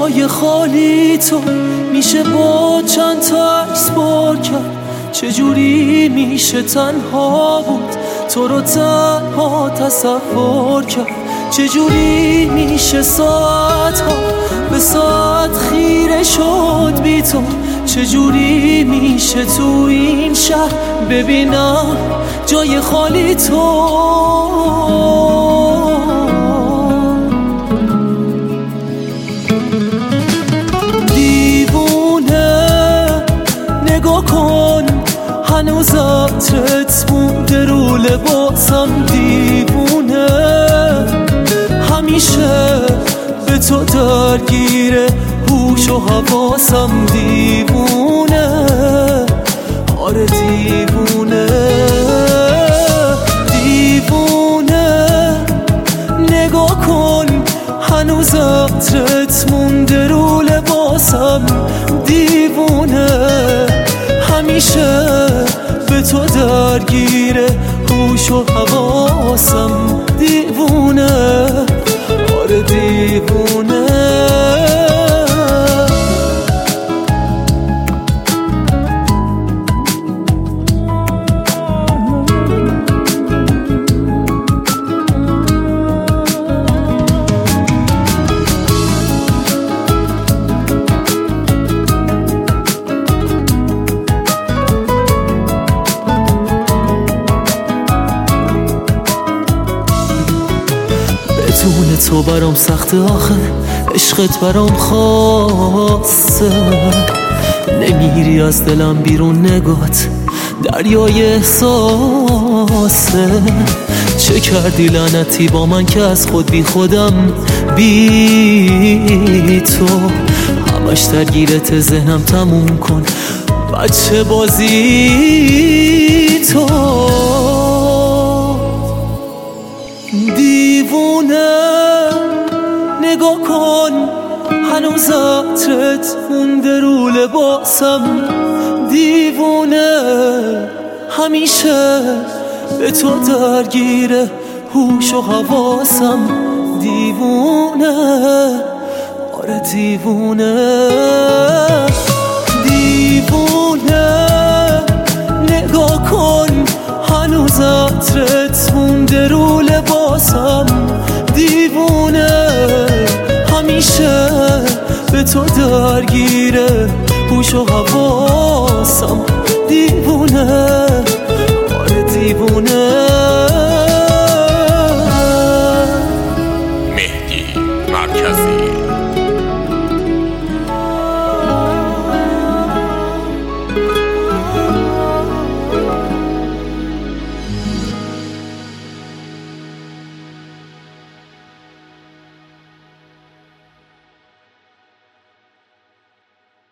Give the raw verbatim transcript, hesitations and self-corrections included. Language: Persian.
جای خالی تو میشه با چند تا عکس پر کرد. چجوری میشه تنها بود تو رو تنها تصور کرد. چجوری میشه ساعت ها به ساعت خیره شد بی تو. چجوری میشه تو این شهر ببینم جای خالی تو. دیوونه نگاه کن هنوز عطرت مونده رو لباسم. دیوونه همیشه به تو درگیره هوش و حواسم. دیوونه آره دیوونه. دیوونه نگاه کن هنوز عطرت مونده رو لباسم. دیوونه همیشه به تو درگیره هوش و حواسم. دیوونه آره دیوونه. بدون تو برام سخته آخه عشقت برام خاصه. نمیری از دلم بیرون نگات دریای احساسه. چه کردی لعنتی با من که از خود بی خودم بی تو. همش درگیرت ذهنم تموم کن بچه بازی تو. دیوونه نگاه کن هنوز عطرت مونده رو لباسم. دیوونه همیشه به تو درگیره هوش و حواسم. دیوونه آره دیوونه. دیوونه نگاه کن هنوز عطرت مونده رو لباسم. دیوونه همیشه به تو درگیره هوش و حواسم. دیوونه